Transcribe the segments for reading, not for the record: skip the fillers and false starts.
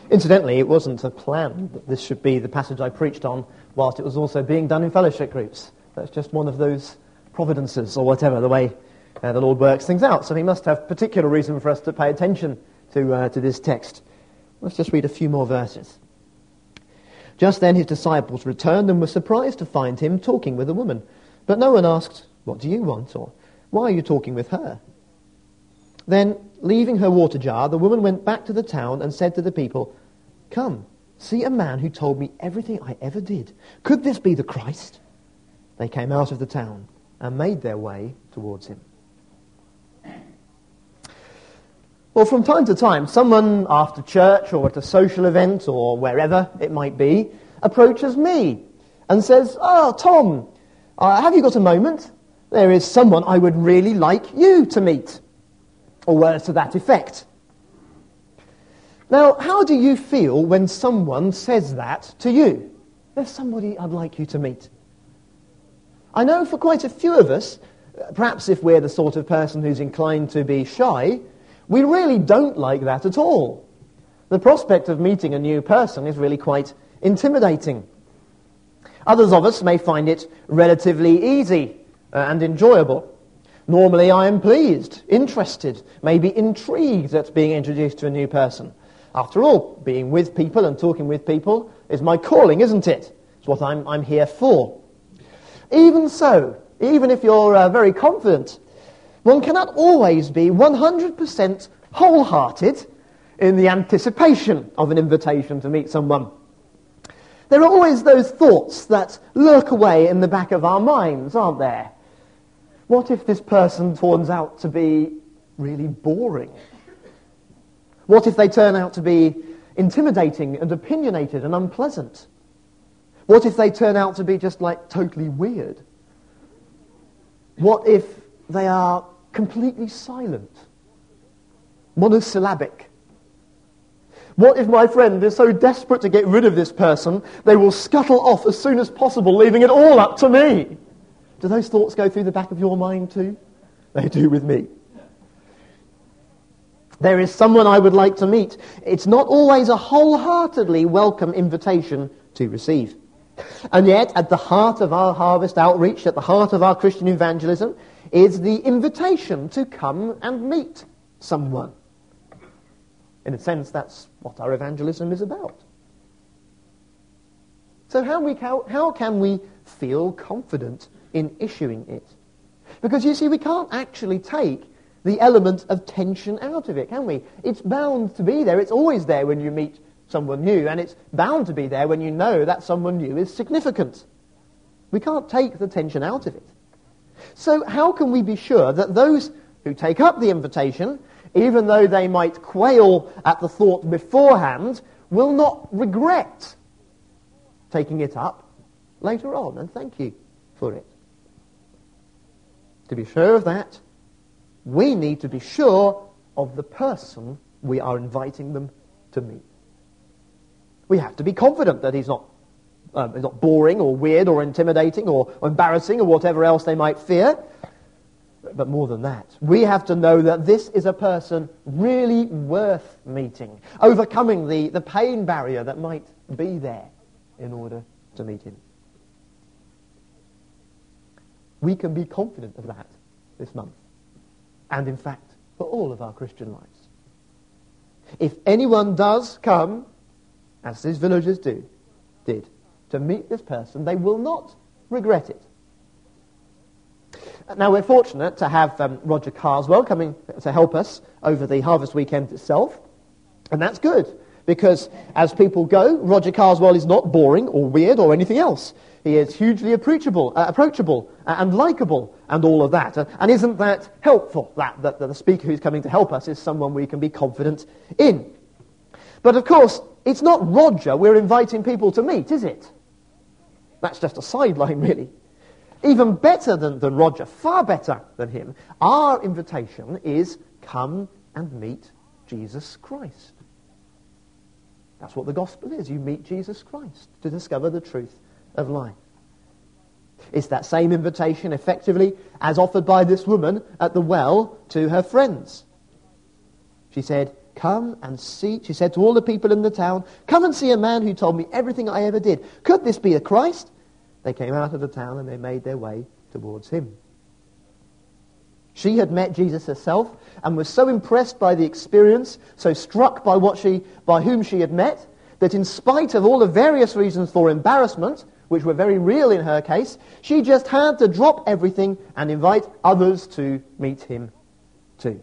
Incidentally, it wasn't a plan that this should be the passage I preached on whilst it was also being done in fellowship groups. That's just one of those providences or whatever, the way the Lord works things out. So he must have particular reason for us to pay attention to this text. Let's just read a few more verses. Just then his disciples returned and were surprised to find him talking with a woman. But no one asked, "What do you want?" or "Why are you talking with her?" Then, leaving her water jar, the woman went back to the town and said to the people, "Come, see a man who told me everything I ever did. Could this be the Christ?" They came out of the town and made their way towards him. Well, from time to time, someone after church or at a social event or wherever it might be approaches me and says, "Oh, Tom, have you got a moment? There is someone I would really like you to meet." Or words to that effect. Now, how do you feel when someone says that to you? There's somebody I'd like you to meet. I know for quite a few of us, perhaps if we're the sort of person who's inclined to be shy, we really don't like that at all. The prospect of meeting a new person is really quite intimidating. Others of us may find it relatively easy and enjoyable. Normally I am pleased, interested, maybe intrigued at being introduced to a new person. After all, being with people and talking with people is my calling, isn't it? It's what I'm here for. Even so, even if you're very confident, one cannot always be 100% wholehearted in the anticipation of an invitation to meet someone. There are always those thoughts that lurk away in the back of our minds, aren't there? What if this person turns out to be really boring? What if they turn out to be intimidating and opinionated and unpleasant? What if they turn out to be just like totally weird? What if they are completely silent, monosyllabic? What if my friend is so desperate to get rid of this person, they will scuttle off as soon as possible, leaving it all up to me? Do those thoughts go through the back of your mind too? They do with me. There is someone I would like to meet. It's not always a wholeheartedly welcome invitation to receive. And yet, at the heart of our harvest outreach, at the heart of our Christian evangelism, is the invitation to come and meet someone. In a sense, that's what our evangelism is about. So how can we feel confident in issuing it? Because you see, we can't actually take the element of tension out of it, can we? It's bound to be there. It's always there when you meet someone new, and it's bound to be there when you know that someone new is significant. We can't take the tension out of it. So how can we be sure that those who take up the invitation, even though they might quail at the thought beforehand, will not regret taking it up later on? And thank you for it. To be sure of that, we need to be sure of the person we are inviting them to meet. We have to be confident that he's not boring or weird or intimidating or embarrassing or whatever else they might fear. But more than that, we have to know that this is a person really worth meeting, overcoming the pain barrier that might be there in order to meet him. We can be confident of that this month, and in fact, for all of our Christian lives. If anyone does come, as these villagers did, to meet this person, they will not regret it. Now, we're fortunate to have Roger Carswell coming to help us over the Harvest Weekend itself, and that's good, because as people go, Roger Carswell is not boring or weird or anything else. He is hugely approachable and likeable and all of that. And isn't that helpful, that the speaker who's coming to help us is someone we can be confident in? But of course, it's not Roger we're inviting people to meet, is it? That's just a sideline, really. Even better than Roger, far better than him, our invitation is come and meet Jesus Christ. That's what the gospel is. You meet Jesus Christ to discover the truth of life. It's that same invitation, effectively, as offered by this woman at the well to her friends. She said, Come and see, she said to all the people in the town, come and see a man who told me everything I ever did. Could this be the Christ? They came out of the town and they made their way towards him. She had met Jesus herself and was so impressed by the experience, so struck by whom she had met, that in spite of all the various reasons for embarrassment, which were very real in her case, she just had to drop everything and invite others to meet him too.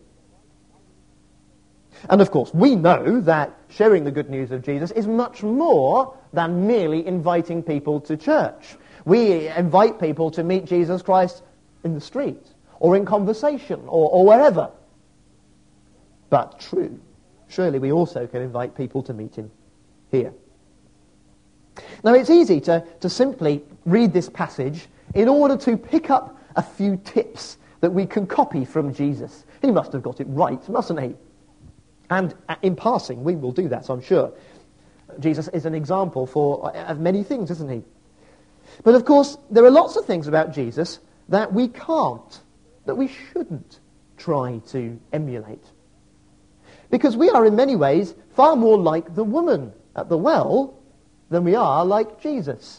And of course, we know that sharing the good news of Jesus is much more than merely inviting people to church. We invite people to meet Jesus Christ in the street, or in conversation, or wherever. But true, surely we also can invite people to meet him here. Now it's easy to simply read this passage in order to pick up a few tips that we can copy from Jesus. He must have got it right, mustn't he? And in passing, we will do that, I'm sure. Jesus is an example of many things, isn't he? But of course, there are lots of things about Jesus that we can't, that we shouldn't try to emulate. Because we are in many ways far more like the woman at the well than we are like Jesus.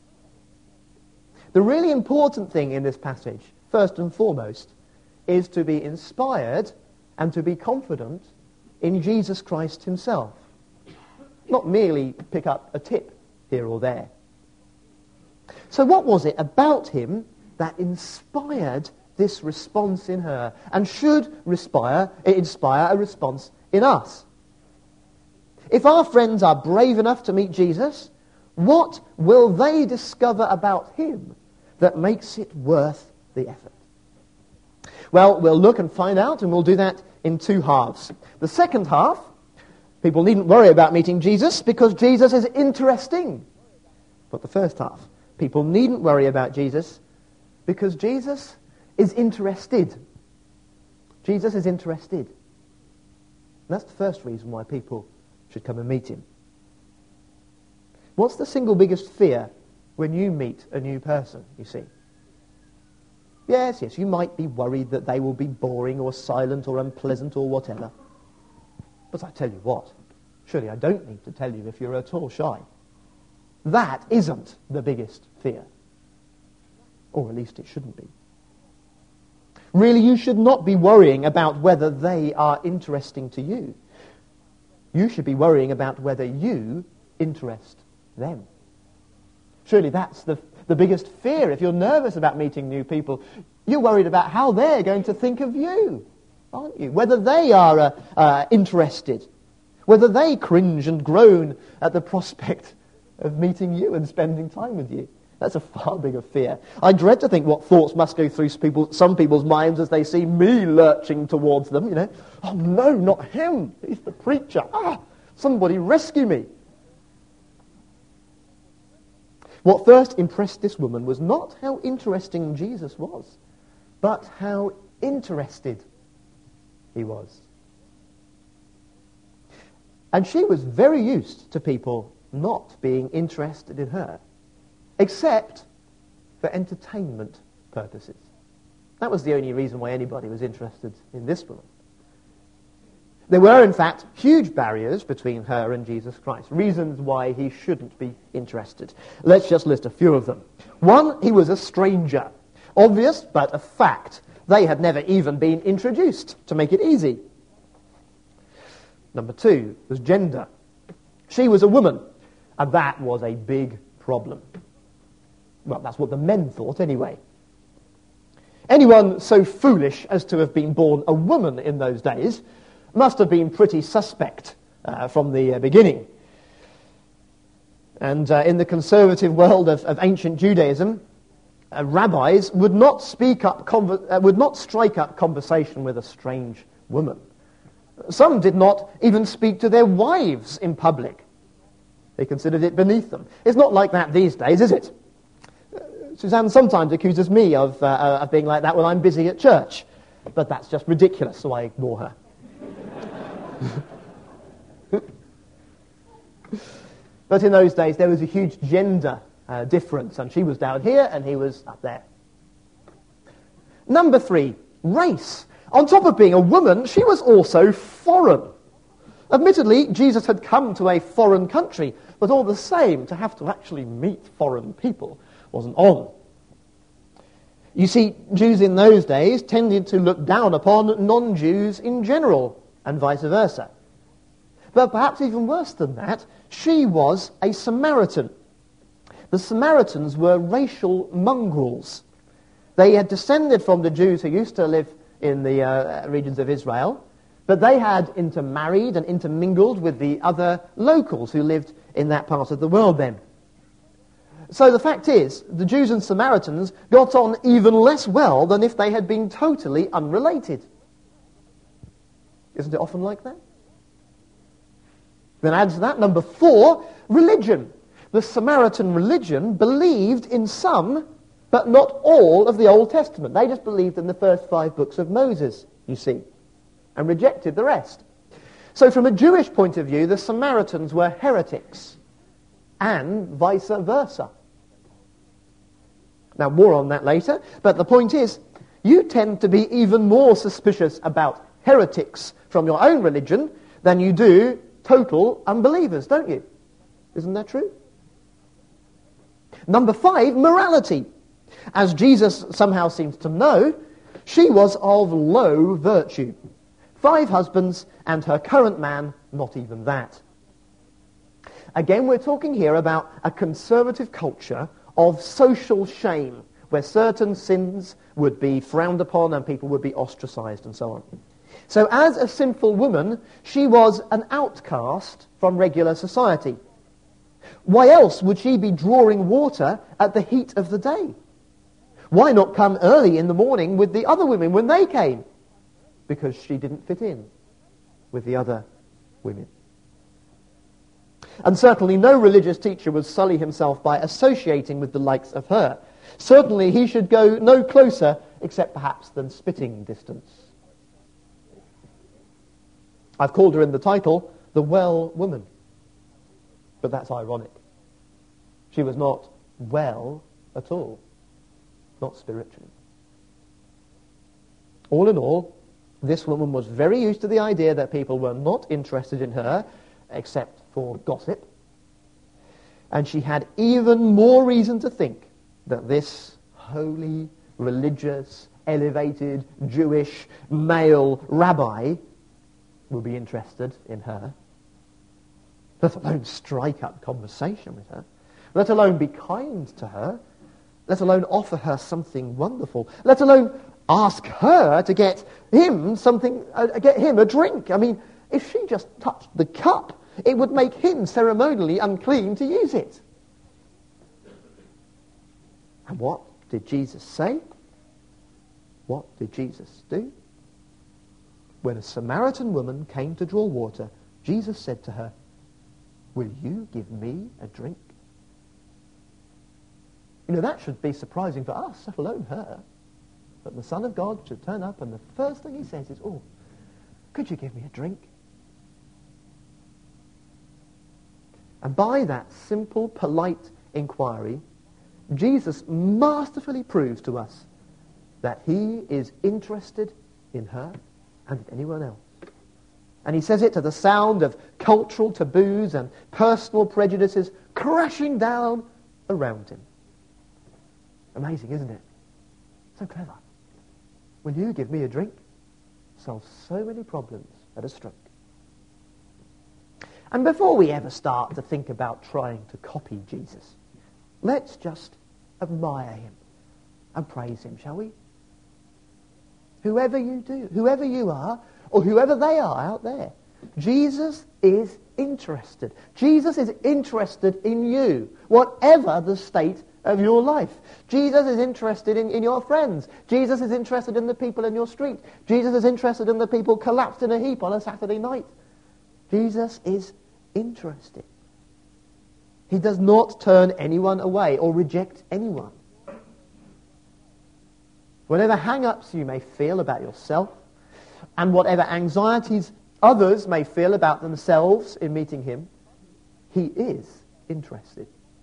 The really important thing in this passage, first and foremost, is to be inspired and to be confident in Jesus Christ himself. Not merely pick up a tip here or there. So what was it about him that inspired this response in her and should inspire a response in us? If our friends are brave enough to meet Jesus, what will they discover about him that makes it worth the effort? Well, we'll look and find out, and we'll do that in two halves. The second half, people needn't worry about meeting Jesus because Jesus is interesting. But the first half, people needn't worry about Jesus because Jesus is interested. Jesus is interested. And that's the first reason why people should come and meet him. What's the single biggest fear when you meet a new person, you see? Yes, you might be worried that they will be boring or silent or unpleasant or whatever. But I tell you what, surely I don't need to tell you if you're at all shy. That isn't the biggest fear. Or at least it shouldn't be. Really, you should not be worrying about whether they are interesting to you. You should be worrying about whether you interest them. Surely that's the biggest fear. If you're nervous about meeting new people, you're worried about how they're going to think of you, aren't you? Whether they are interested, whether they cringe and groan at the prospect of meeting you and spending time with you. That's a far bigger fear. I dread to think what thoughts must go through some people's minds as they see me lurching towards them, you know. Oh no, not him. He's the preacher. Somebody rescue me. What first impressed this woman was not how interesting Jesus was, but how interested he was. And she was very used to people not being interested in her, except for entertainment purposes. That was the only reason why anybody was interested in this woman. There were, in fact, huge barriers between her and Jesus Christ, reasons why he shouldn't be interested. Let's just list a few of them. One, he was a stranger. Obvious, but a fact. They had never even been introduced, to make it easy. Number two was gender. She was a woman, and that was a big problem. Well, that's what the men thought anyway. Anyone so foolish as to have been born a woman in those days must have been pretty suspect from the beginning. And in the conservative world of ancient Judaism, rabbis would not strike up conversation with a strange woman. Some did not even speak to their wives in public. They considered it beneath them. It's not like that these days, is it? Suzanne sometimes accuses me of being like that when I'm busy at church. But that's just ridiculous, so I ignore her. But in those days, there was a huge gender difference, and she was down here and he was up there. Number three, race. On top of being a woman, she was also foreign. Admittedly, Jesus had come to a foreign country, but all the same, to have to actually meet foreign people wasn't on. You see, Jews in those days tended to look down upon non-Jews in general, and vice versa. But perhaps even worse than that, she was a Samaritan. The Samaritans were racial mongrels. They had descended from the Jews who used to live in the regions of Israel, but they had intermarried and intermingled with the other locals who lived in that part of the world then. So the fact is, the Jews and Samaritans got on even less well than if they had been totally unrelated. Isn't it often like that? Then add to that, number 4, religion. The Samaritan religion believed in some, but not all, of the Old Testament. They just believed in the first 5 books of Moses, you see, and rejected the rest. So from a Jewish point of view, the Samaritans were heretics, and vice versa. Now, more on that later, but the point is, you tend to be even more suspicious about heretics from your own religion than you do total unbelievers, don't you? Isn't that true? Number 5, morality. As Jesus somehow seems to know, she was of low virtue. 5 husbands, and her current man, not even that. Again, we're talking here about a conservative culture of social shame, where certain sins would be frowned upon and people would be ostracized and so on. So as a sinful woman, she was an outcast from regular society. Why else would she be drawing water at the heat of the day? Why not come early in the morning with the other women when they came? Because she didn't fit in with the other women. And certainly no religious teacher would sully himself by associating with the likes of her. Certainly he should go no closer, except perhaps than spitting distance. I've called her in the title, the well woman. But that's ironic. She was not well at all. Not spiritually. All in all, this woman was very used to the idea that people were not interested in her, except for gossip. And she had even more reason to think that this holy, religious, elevated, Jewish, male rabbi would be interested in her, let alone strike up conversation with her, let alone be kind to her, let alone offer her something wonderful, let alone ask her to get him a drink. I mean, if she just touched the cup, it would make him ceremonially unclean to use it. And what did Jesus say? What did Jesus do? When a Samaritan woman came to draw water, Jesus said to her, "Will you give me a drink?" You know, that should be surprising for us, let alone her. That the Son of God should turn up and the first thing he says is, "Oh, could you give me a drink?" And by that simple, polite inquiry, Jesus masterfully proves to us that he is interested in her and in anyone else. And he says it to the sound of cultural taboos and personal prejudices crashing down around him. Amazing, isn't it? So clever. Will you give me a drink? Solves so many problems at a stroke. And before we ever start to think about trying to copy Jesus, let's just admire him and praise him, shall we? Whoever you do, whoever you are, or whoever they are out there, Jesus is interested. Jesus is interested in you, whatever the state of your life. Jesus is interested in your friends. Jesus is interested in the people in your street. Jesus is interested in the people collapsed in a heap on a Saturday night. Jesus is interested. He does not turn anyone away or reject anyone. Whatever hang-ups you may feel about yourself, and whatever anxieties others may feel about themselves in meeting him, he is interested.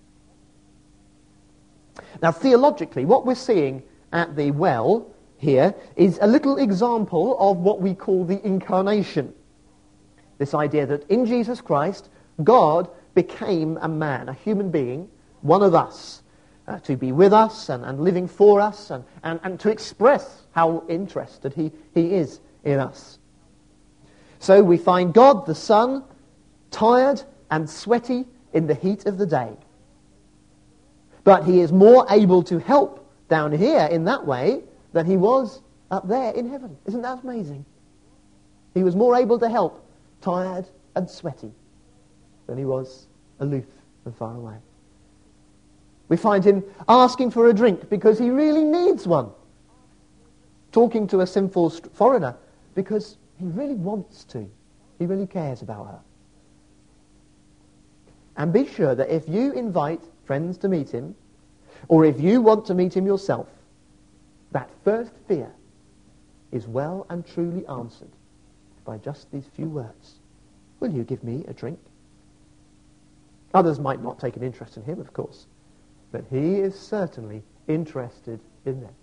Now, theologically, what we're seeing at the well here is a little example of what we call the incarnation. This idea that in Jesus Christ, God became a man, a human being, one of us, to be with us and living for us and to express how interested he is in us. So we find God the Son, tired and sweaty in the heat of the day. But he is more able to help down here in that way than he was up there in heaven. Isn't that amazing? He was more able to help, tired and sweaty, than he was aloof and far away. We find him asking for a drink because he really needs one. Talking to a sinful foreigner because he really wants to. He really cares about her. And be sure that if you invite friends to meet him, or if you want to meet him yourself, that first fear is well and truly answered by just these few words. Will you give me a drink? Others might not take an interest in him, of course, but he is certainly interested in them.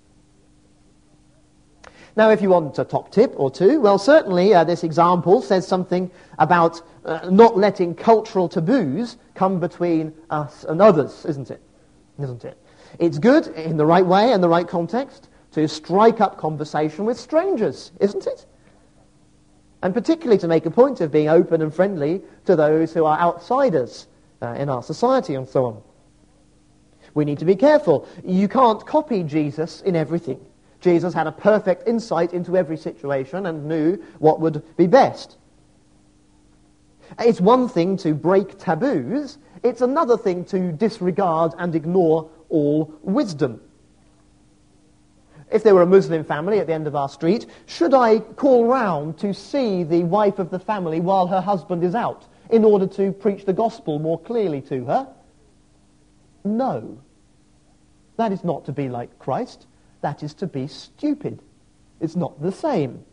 Now, if you want a top tip or two, well, certainly this example says something about not letting cultural taboos come between us and others, isn't it? Isn't it? It's good, in the right way and the right context, to strike up conversation with strangers, isn't it? And particularly to make a point of being open and friendly to those who are outsiders in our society and so on. We need to be careful. You can't copy Jesus in everything. Jesus had a perfect insight into every situation and knew what would be best. It's one thing to break taboos. It's another thing to disregard and ignore all wisdom. If there were a Muslim family at the end of our street, should I call round to see the wife of the family while her husband is out in order to preach the gospel more clearly to her? No. That is not to be like Christ. That is to be stupid. It's not the same.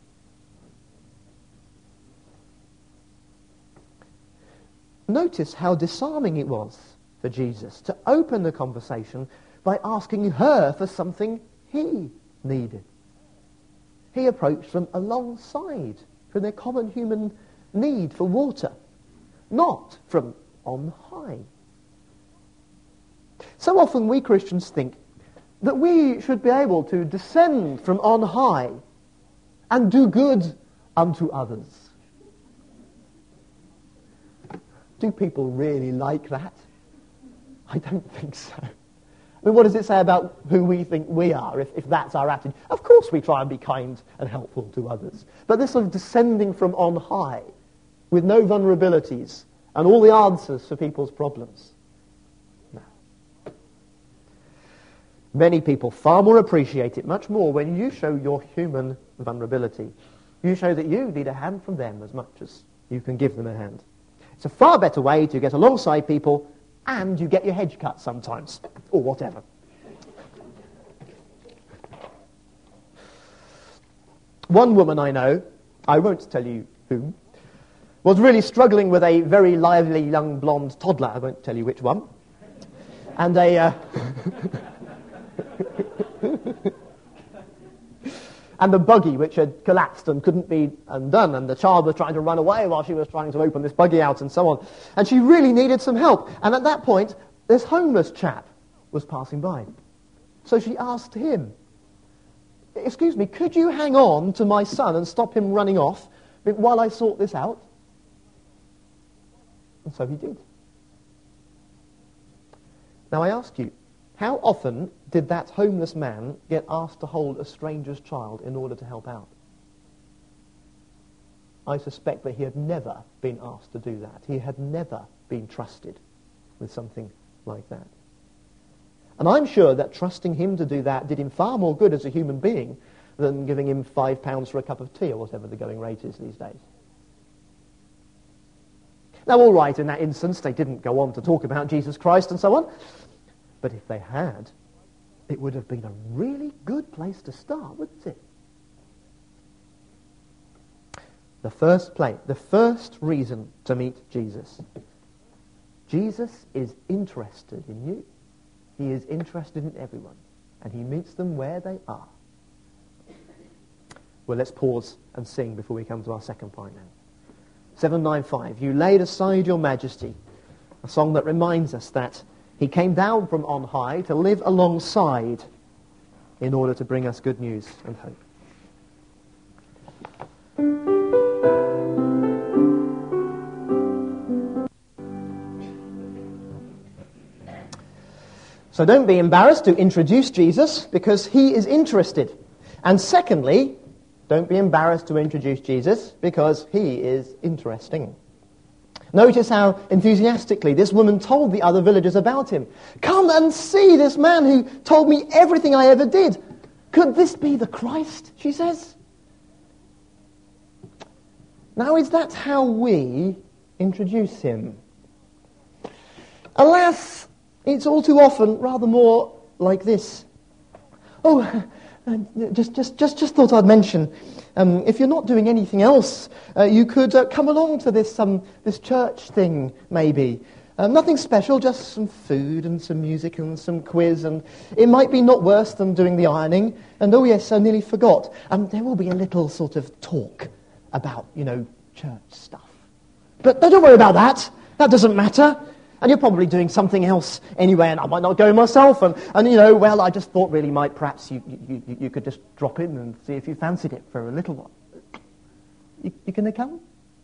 Notice how disarming it was for Jesus to open the conversation by asking her for something he needed. He approached from alongside, from their common human need for water, not from on high. So often we Christians think that we should be able to descend from on high and do good unto others. Do people really like that? I don't think so. I mean, what does it say about who we think we are if that's our attitude? Of course we try and be kind and helpful to others. But this sort of descending from on high with no vulnerabilities and all the answers for people's problems. No. Many people far more appreciate it, much more, when you show your human vulnerability. You show that you need a hand from them as much as you can give them a hand. It's a far better way to get alongside people, and you get your hedge cut sometimes, or whatever. One woman I know, I won't tell you whom, was really struggling with a very lively young blonde toddler, I won't tell you which one, and and the buggy which had collapsed and couldn't be undone, and the child was trying to run away while she was trying to open this buggy out and so on. And she really needed some help. And at that point, this homeless chap was passing by. So she asked him, "Excuse me, could you hang on to my son and stop him running off while I sort this out?" And so he did. Now I ask you, how often did that homeless man get asked to hold a stranger's child in order to help out? I suspect that he had never been asked to do that. He had never been trusted with something like that. And I'm sure that trusting him to do that did him far more good as a human being than giving him £5 for a cup of tea or whatever the going rate is these days. Now, all right, in that instance, they didn't go on to talk about Jesus Christ and so on. But if they had, it would have been a really good place to start, wouldn't it? The first reason to meet Jesus. Jesus is interested in you. He is interested in everyone, and he meets them where they are. Well, let's pause and sing before we come to our second point now. 795, you laid aside your majesty. A song that reminds us that he came down from on high to live alongside in order to bring us good news and hope. So don't be embarrassed to introduce Jesus because he is interested. And secondly, don't be embarrassed to introduce Jesus because he is interesting. Notice how enthusiastically this woman told the other villagers about him. Come and see this man who told me everything I ever did. Could this be the Christ, she says? Now, is that how we introduce him? Alas, it's all too often rather more like this. Oh, just thought I'd mention, if you're not doing anything else, you could come along to this church thing, maybe. Nothing special, just some food and some music and some quiz, and it might be not worse than doing the ironing. And oh yes, I nearly forgot. There will be a little sort of talk about, church stuff. But don't worry about that. That doesn't matter. And you're probably doing something else anyway, and I might not go myself. And well, I just thought really perhaps you could just drop in and see if you fancied it for a little while. You going to come?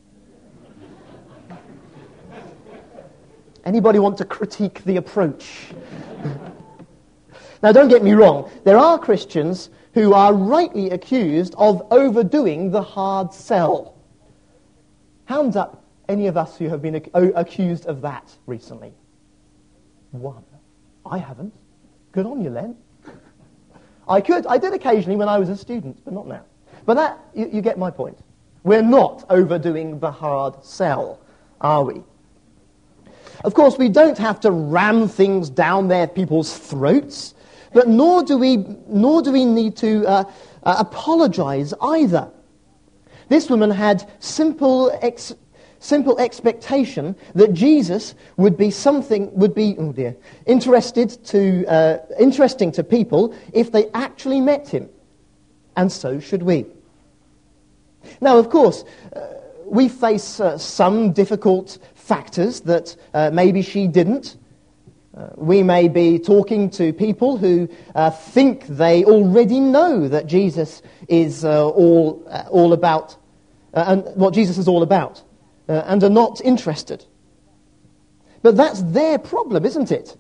Anybody want to critique the approach? Now, don't get me wrong. There are Christians who are rightly accused of overdoing the hard sell. Hands up. Any of us who have been accused of that recently? One. I haven't. Good on you, Len. I did occasionally when I was a student, but not now. But that, you get my point. We're not overdoing the hard sell, are we? Of course, we don't have to ram things down their people's throats, but nor do we need to apologize either. This woman had simple expectation that Jesus would be interesting to people if they actually met him. And so should we. Now, of course, we face some difficult factors that maybe she didn't. We may be talking to people who think they already know that Jesus is all about, and what Jesus is all about. And are not interested. But that's their problem, isn't it?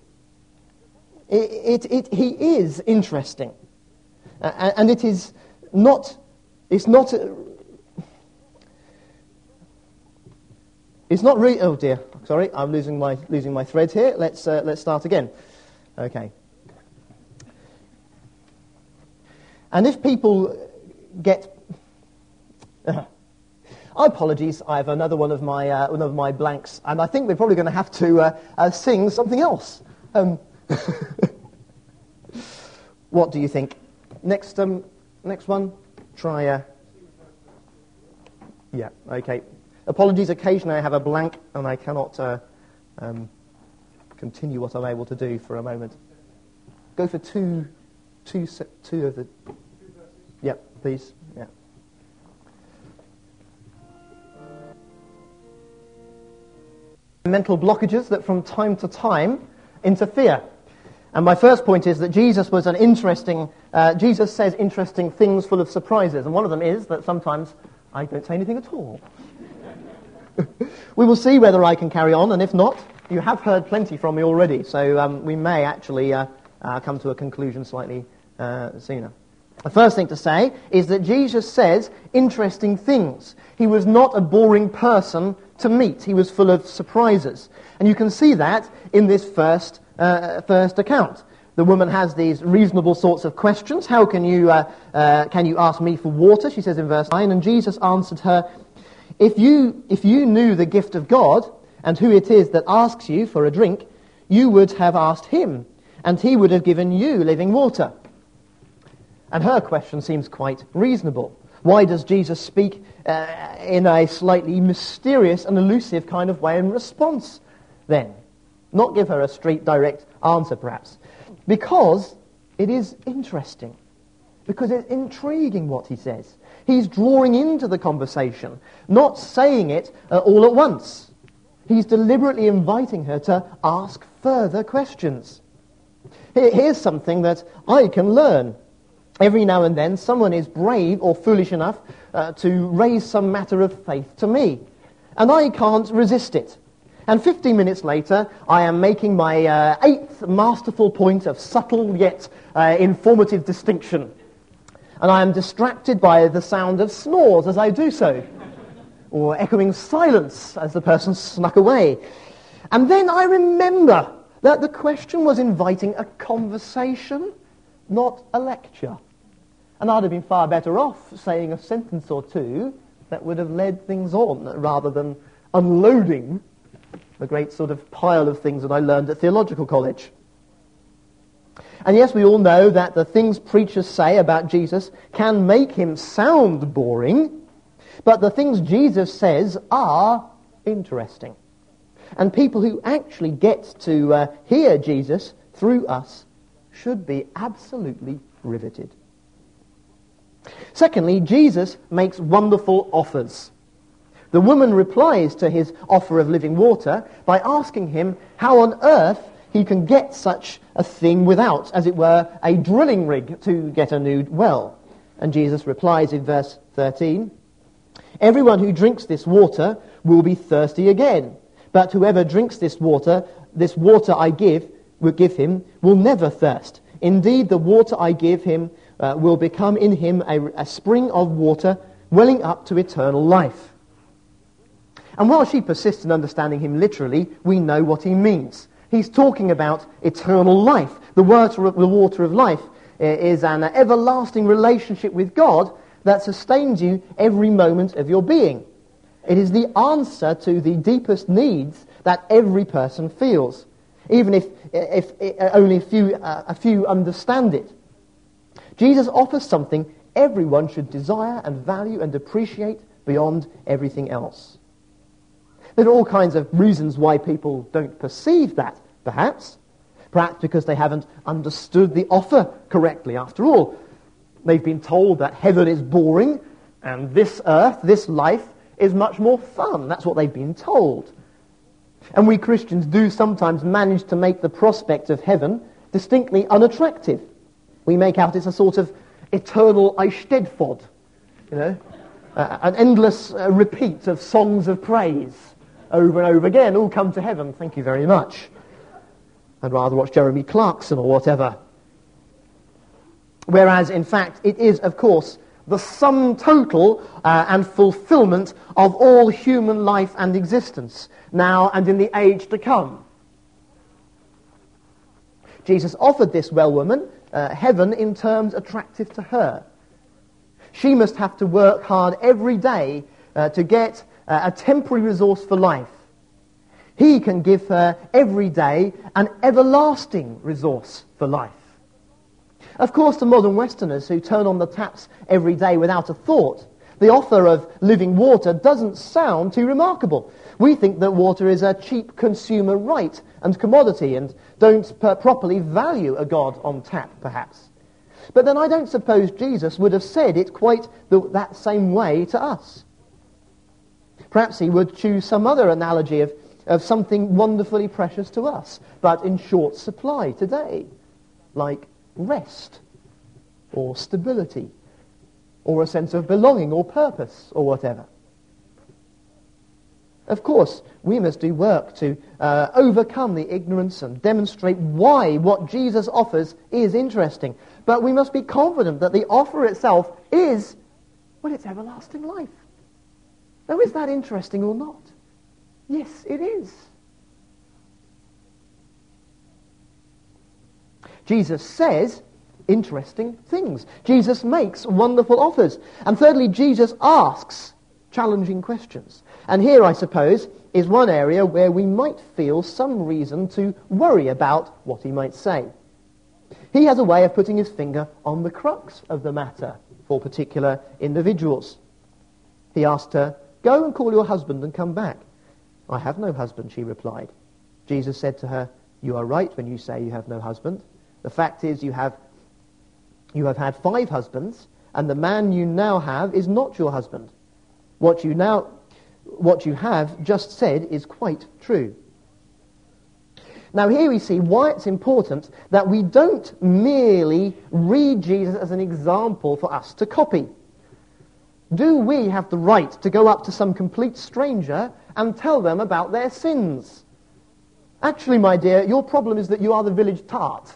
He is interesting. And it is not... It's not really... Oh dear, sorry, I'm losing my thread here. Let's start again. Okay. And if people get... Apologies, I have another one of my blanks, and I think we're probably going to have to sing something else. What do you think? Next one, try. Yeah, okay. Apologies. Occasionally, I have a blank, and I cannot continue what I'm able to do for a moment. Go for two of the. Yeah, please. Yeah. Mental blockages that from time to time interfere. And my first point is that Jesus was an interesting, Jesus says interesting things full of surprises. And one of them is that sometimes I don't say anything at all. We will see whether I can carry on, and if not, you have heard plenty from me already. So we may actually come to a conclusion slightly sooner. The first thing to say is that Jesus says interesting things. He was not a boring person to meet. He was full of surprises. And you can see that in this first account. The woman has these reasonable sorts of questions. How can you ask me for water? She says in verse 9. And Jesus answered her, if you knew the gift of God and who it is that asks you for a drink, you would have asked him, and he would have given you living water. And her question seems quite reasonable. Why does Jesus speak in a slightly mysterious and elusive kind of way in response then? Not give her a straight, direct answer, perhaps. Because it is interesting. because it's intriguing what he says. He's drawing into the conversation, not saying it all at once. He's deliberately inviting her to ask further questions. Here's something that I can learn. Every now and then, someone is brave or foolish enough to raise some matter of faith to me, and I can't resist it. And 15 minutes later, I am making my eighth masterful point of subtle yet informative distinction. And I am distracted by the sound of snores as I do so, or echoing silence as the person snuck away. And then I remember that the question was inviting a conversation, not a lecture. And I'd have been far better off saying a sentence or two that would have led things on, rather than unloading the great sort of pile of things that I learned at theological college. And yes, we all know that the things preachers say about Jesus can make him sound boring, but the things Jesus says are interesting. And people who actually get to hear Jesus through us should be absolutely riveted. Secondly, Jesus makes wonderful offers. The woman replies to his offer of living water by asking him how on earth he can get such a thing without, as it were, a drilling rig to get a new well. And Jesus replies in verse 13, "Everyone who drinks this water will be thirsty again, but whoever drinks this water I will give him, will never thirst. Indeed, the water I give him will become in him a spring of water welling up to eternal life." And while she persists in understanding him literally, we know what he means. He's talking about eternal life. The water of life is an everlasting relationship with God that sustains you every moment of your being. It is the answer to the deepest needs that every person feels, even if only a few understand it. Jesus offers something everyone should desire and value and appreciate beyond everything else. There are all kinds of reasons why people don't perceive that, perhaps. Perhaps because they haven't understood the offer correctly. After all, they've been told that heaven is boring and this earth, this life, is much more fun. That's what they've been told. And we Christians do sometimes manage to make the prospect of heaven distinctly unattractive. We make out it's a sort of eternal Eisteddfod, an endless repeat of songs of praise over and over again. All come to heaven, thank you very much. I'd rather watch Jeremy Clarkson or whatever. Whereas, in fact, it is, of course, the sum total and fulfillment of all human life and existence, now and in the age to come. Jesus offered this well woman heaven in terms attractive to her. She must have to work hard every day to get a temporary resource for life. He can give her every day an everlasting resource for life. Of course, to modern Westerners who turn on the taps every day without a thought, the offer of living water doesn't sound too remarkable. We think that water is a cheap consumer right and commodity and don't properly value a God on tap, perhaps. But then I don't suppose Jesus would have said it quite that same way to us. Perhaps he would choose some other analogy of something wonderfully precious to us, but in short supply today, like rest, or stability, or a sense of belonging or purpose, or whatever. Of course, we must do work to overcome the ignorance and demonstrate why what Jesus offers is interesting. But we must be confident that the offer itself is, well, it's everlasting life. Now, is that interesting or not? Yes, it is. Jesus says interesting things. Jesus makes wonderful offers. And thirdly, Jesus asks challenging questions. And here, I suppose, is one area where we might feel some reason to worry about what he might say. He has a way of putting his finger on the crux of the matter for particular individuals. He asked her, "Go and call your husband and come back." "I have no husband," she replied. Jesus said to her, "You are right when you say you have no husband. The fact is you have You have had 5 husbands, and the man you now have is not your husband. What you have just said is quite true. Now here we see why it's important that we don't merely read Jesus as an example for us to copy. Do we have the right to go up to some complete stranger and tell them about their sins? Actually, my dear, your problem is that you are the village tart.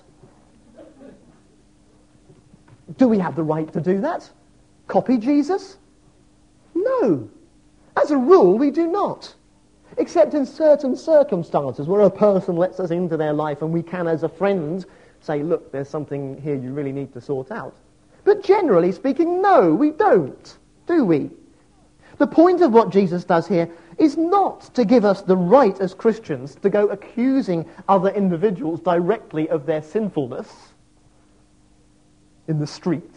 Do we have the right to do that? Copy Jesus? No. As a rule, we do not. Except in certain circumstances where a person lets us into their life and we can, as a friend, say, look, there's something here you really need to sort out. But generally speaking, no, we don't, do we? The point of what Jesus does here is not to give us the right as Christians to go accusing other individuals directly of their sinfulness in the street.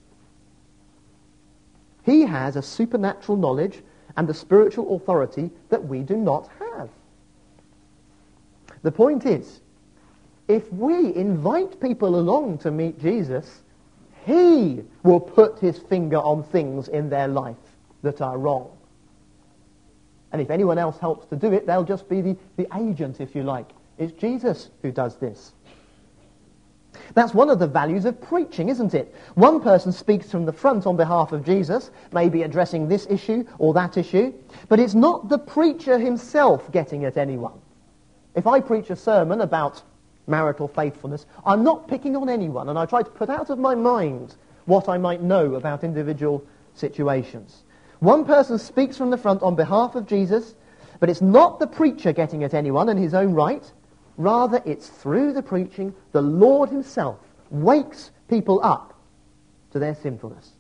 He has a supernatural knowledge and a spiritual authority that we do not have. The point is, if we invite people along to meet Jesus, he will put his finger on things in their life that are wrong. And if anyone else helps to do it, they'll just be the agent, if you like. It's Jesus who does this. That's one of the values of preaching, isn't it? One person speaks from the front on behalf of Jesus, maybe addressing this issue or that issue, but it's not the preacher himself getting at anyone. If I preach a sermon about marital faithfulness, I'm not picking on anyone, and I try to put out of my mind what I might know about individual situations. One person speaks from the front on behalf of Jesus, but it's not the preacher getting at anyone in his own right. Rather, it's through the preaching, the Lord himself wakes people up to their sinfulness.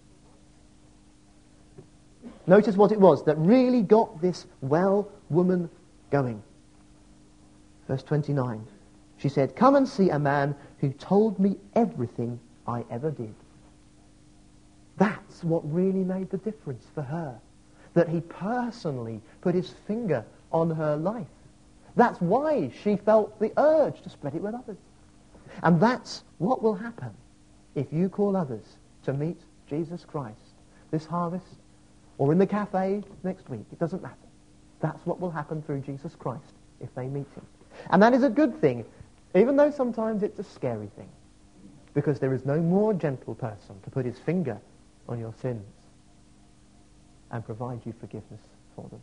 Notice what it was that really got this well woman going. Verse 29. She said, "Come and see a man who told me everything I ever did." That's what really made the difference for her. That he personally put his finger on her life. That's why she felt the urge to spread it with others. And that's what will happen if you call others to meet Jesus Christ this harvest or in the cafe next week. It doesn't matter. That's what will happen through Jesus Christ if they meet him. And that is a good thing, even though sometimes it's a scary thing, because there is no more gentle person to put his finger on your sins and provide you forgiveness for them.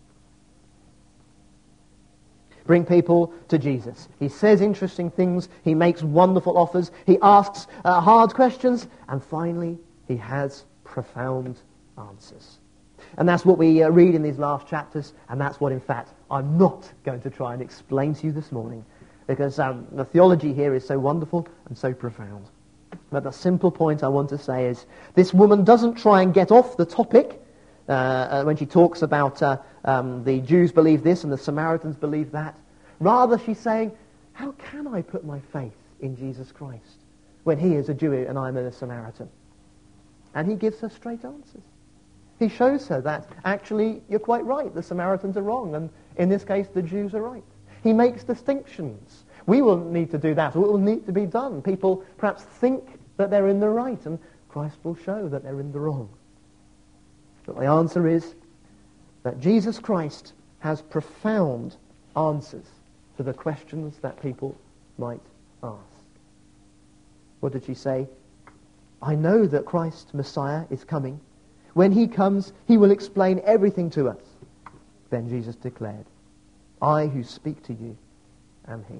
Bring people to Jesus. He says interesting things. He makes wonderful offers. He asks hard questions. And finally, he has profound answers. And that's what we read in these last chapters. And that's what, in fact, I'm not going to try and explain to you this morning. Because the theology here is so wonderful and so profound. But the simple point I want to say is this woman doesn't try and get off the topic when she talks about the Jews believe this and the Samaritans believe that. Rather, she's saying, how can I put my faith in Jesus Christ when he is a Jew and I'm a Samaritan? And he gives her straight answers. He shows her that, actually, you're quite right, the Samaritans are wrong, and in this case, the Jews are right. He makes distinctions. We will need to do that, or it will need to be done. People perhaps think that they're in the right, and Christ will show that they're in the wrong. But the answer is that Jesus Christ has profound answers to the questions that people might ask. What did she say? I know that Christ, Messiah, is coming. When he comes, he will explain everything to us. Then Jesus declared, I who speak to you am he.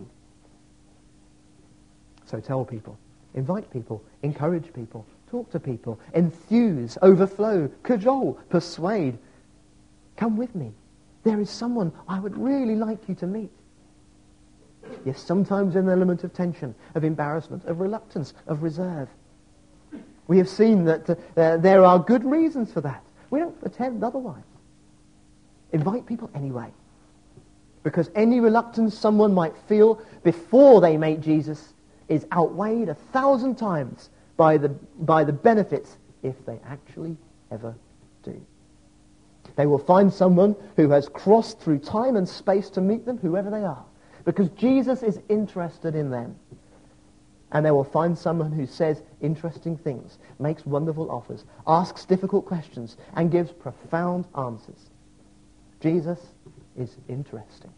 So tell people, invite people, encourage people, talk to people, enthuse, overflow, cajole, persuade. Come with me. There is someone I would really like you to meet. Yes, sometimes an element of tension, of embarrassment, of reluctance, of reserve. We have seen that there are good reasons for that. We don't pretend otherwise. Invite people anyway. Because any reluctance someone might feel before they meet Jesus is outweighed 1,000 times by the benefits if they actually ever do. They will find someone who has crossed through time and space to meet them, whoever they are, because Jesus is interested in them. And they will find someone who says interesting things, makes wonderful offers, asks difficult questions, and gives profound answers. Jesus is interesting.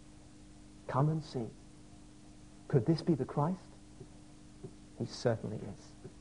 Come and see. Could this be the Christ? He certainly is.